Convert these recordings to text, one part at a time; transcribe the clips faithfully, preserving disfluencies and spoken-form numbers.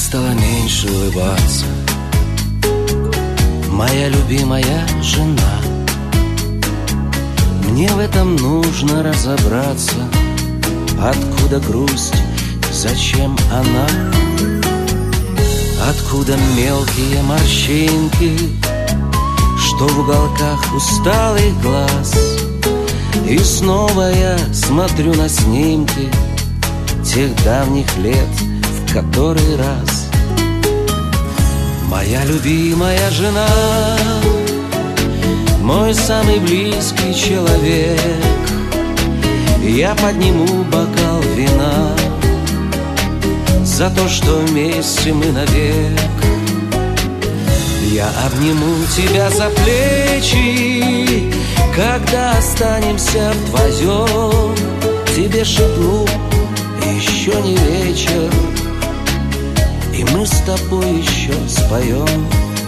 стала меньше улыбаться. Моя любимая жена. Мне в этом нужно разобраться. Откуда грусть, зачем она? Откуда мелкие морщинки, что в уголках усталых глаз? И снова я смотрю на снимки тех давних лет, в который раз. Моя любимая жена, мой самый близкий человек. Я подниму бокал вина за то, что вместе мы навек. Я обниму тебя за плечи, когда останемся вдвоем. Тебе шепну, еще не вечер, и мы с тобой еще споем.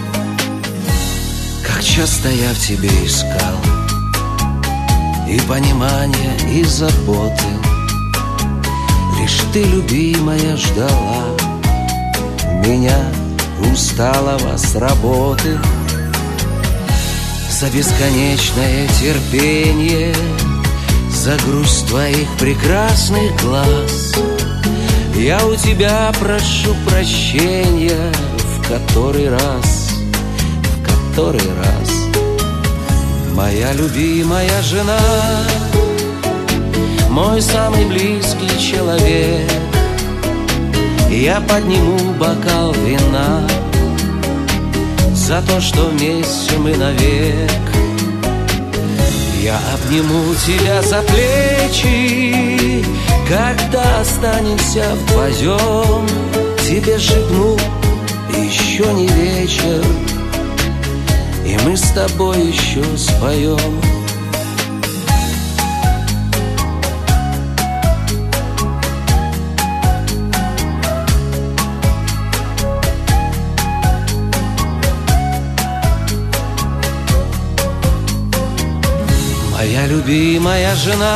Как часто я в тебе искал и понимания, и заботы. Лишь ты, любимая, ждала меня, усталого с работы. За бесконечное терпение, за грусть твоих прекрасных глаз я у тебя прошу прощения в который раз, в который раз. Моя любимая жена, мой самый близкий человек. Я подниму бокал вина за то, что вместе мы навек. Я обниму тебя за плечи, когда останемся вдвоем. Тебе шепну, еще не вечер, и мы с тобой еще споем. Моя любимая жена,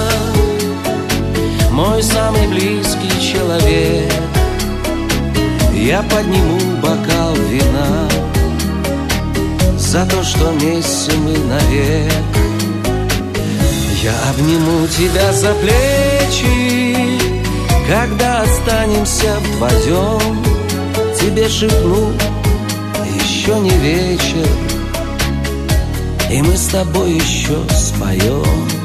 мой самый близкий человек. Я подниму бокал вина за то, что вместе мы навек. Я обниму тебя за плечи, когда останемся вдвоем. Тебе шепну, еще не вечер, и мы с тобой еще споем.